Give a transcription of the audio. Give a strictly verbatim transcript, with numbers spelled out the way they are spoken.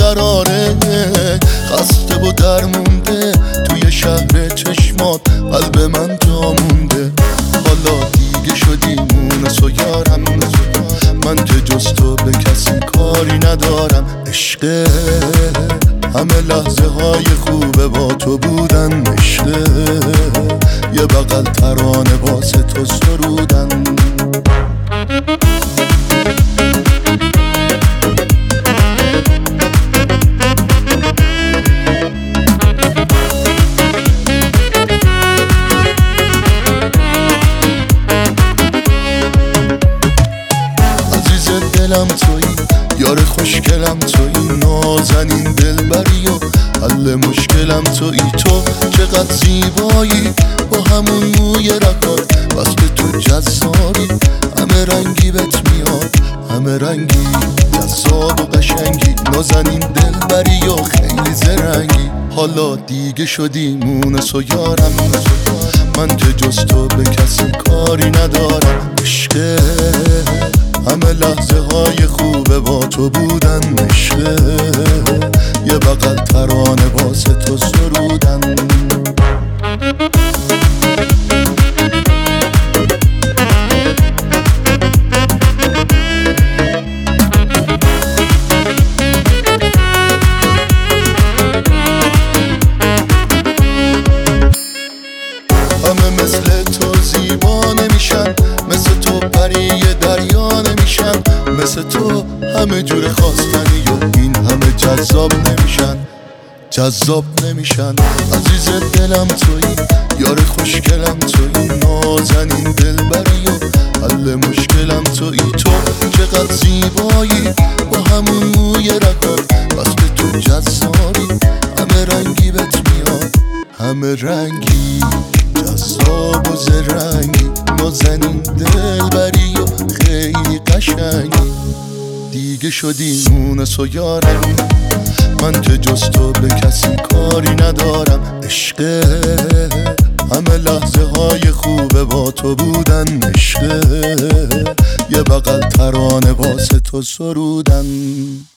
بیقراره، خسته و درمونده توی شهر چشمات قلب من جا مونده. حالا دیگه شدی مونس و یارم، من که جز تو به کسی کاری ندارم. عشقه همه لحظه های خوبه با تو بودن، عشقه یه بغل ترانه واسه تو سرودن. عزیز دلم تویی، یار خوشگلم تویی، نازنین دلبری و حل مشکلم تویی. تو چقدر زیبایی با همون موی رکات، وقت تو جذابی همه رنگی بهت میاد، همه رنگی جذاب و قشنگی، نازنین دلبری و خیلی زرنگی. حالا دیگه شدی مونس و یارم، من که جز تو به کسی کاری ندارم. عشقه همه لحظه های خوبه با تو بودن، عشقه یه بغل ترانه واسه تو سرودن. همه مثل تو زیبا نمیشن، مثل تو پری دریا نمیشن، مثل تو همه جور خواستنی و این همه جذاب نمیشن، جذاب نمیشن. عزیز دلم تویی، یار خوشگلم تویی، نازنین دلبری و حل مشکلم تویی. تو چقدر زیبایی با همون موی رکات، وقت تو جذابی همه رنگی بهت میاد، همه رنگی جذاب و زرنگی، نازنین دلبری و خیلی قشنگی. دیگه شدی مونس و یارم، من که جز تو به کسی کاری ندارم. عشقه همه لحظه های خوبه با تو بودن، عشقه یه بغل ترانه واسه تو سرودن.